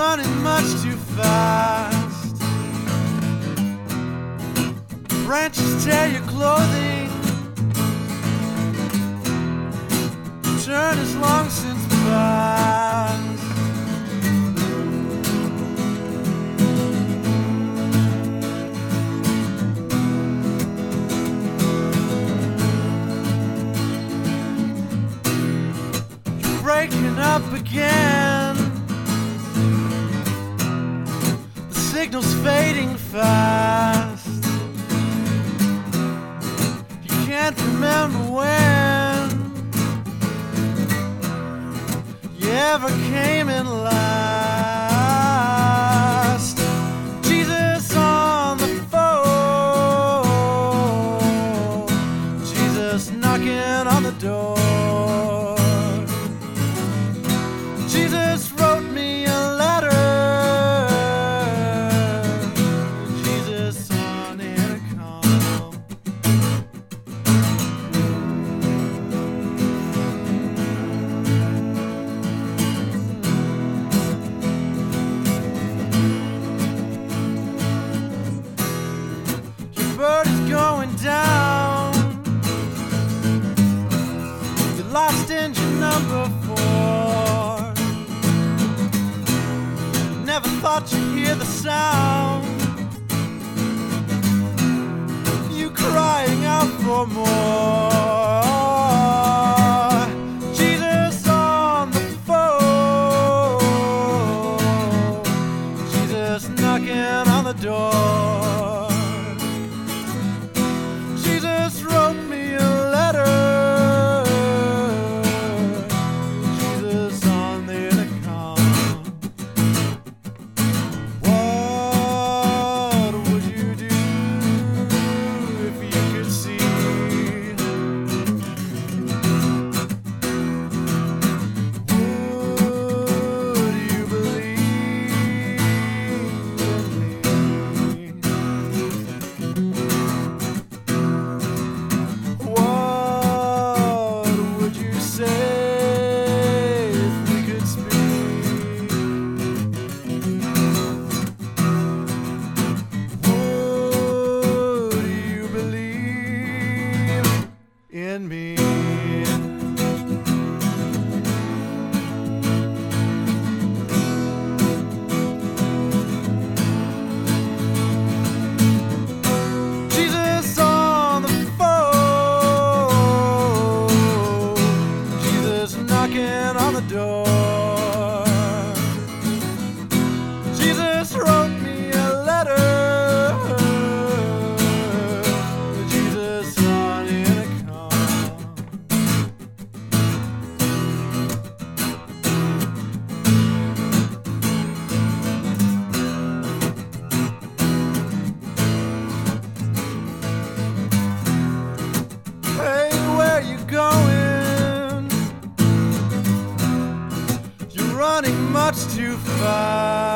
running much too fast. Branches tear your clothing. Turn is long since past. You're breaking up again. The signal's fading fast. You can't remember when you ever came in last. Jesus on the phone, Jesus knocking on the door. Jesus wrote me a letter, Jesus on the intercom. Your bird is going down. You lost engine number 4. Never thought you'd hear the sound. You crying out for more. Jesus on the phone, Jesus knocking on the door. Jesus wrote me a letter, Jesus on the intercom. What would you do if you could see? Would you believe in me? What would you say if we could speak? Would you believe in me? Jesus on the phone, Jesus knocking on the door. Jesus wrote me a letter, Jesus on the intercom. Hey, where you going? You're running much too fast.